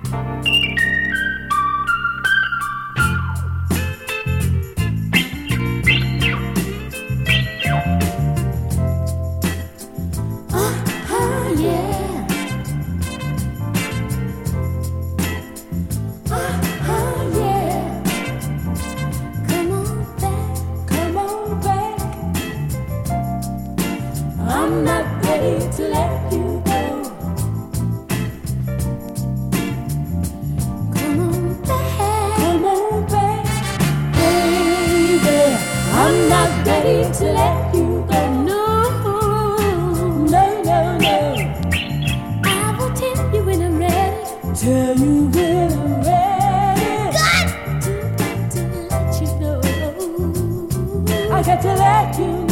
I'm not ready to let you go. Come on back, baby. I'm not ready to let you go. No. I will tell you when I'm ready. Tell you when I'm ready. Got to let you know. I got to let you know.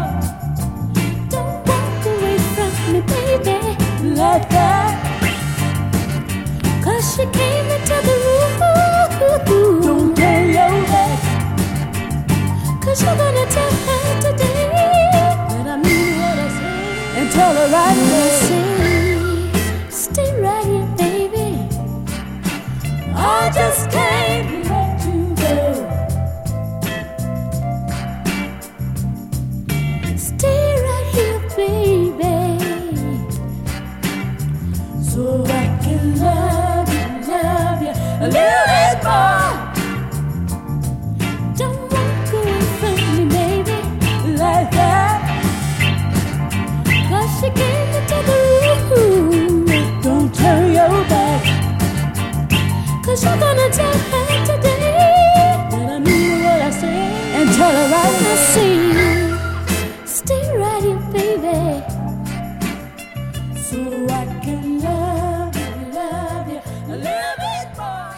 Baby, like that. 'Cause she came into the room. Don't turn your back. 'Cause you're gonna tell her today that I mean what I say. And tell her right away. Stay right here, baby. I just can't let you go. Stay right here, baby. So I can love you a little bit more. Don't walk away from me, baby, like that. 'Cause she came into the room. Don't turn your back. 'Cause you're gonna tell her today that I mean what I say. And tell her right now, see. Stay right here, baby. So I can love you a little bit more.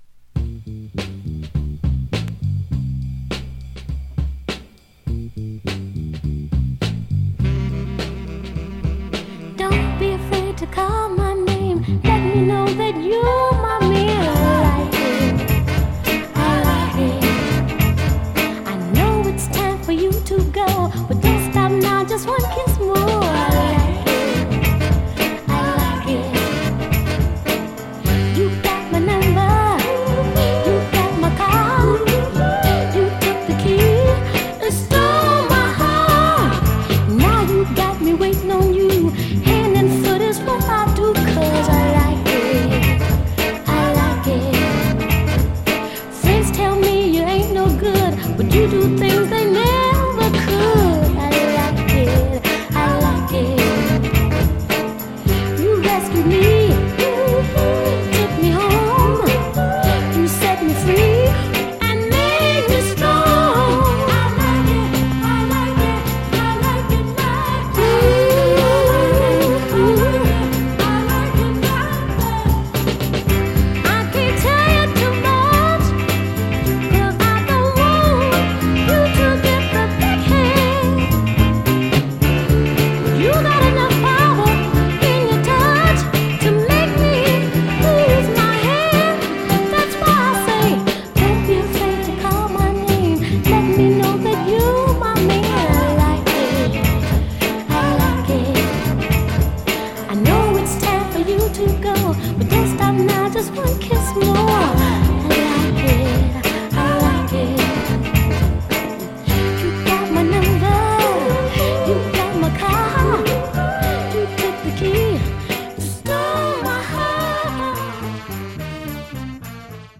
Don't be afraid to call my name. Let me know that you're my man. I like it. I know it's time for you to go, but don't stop now, just one kiss more. To go, but don't stop now, just one kiss more.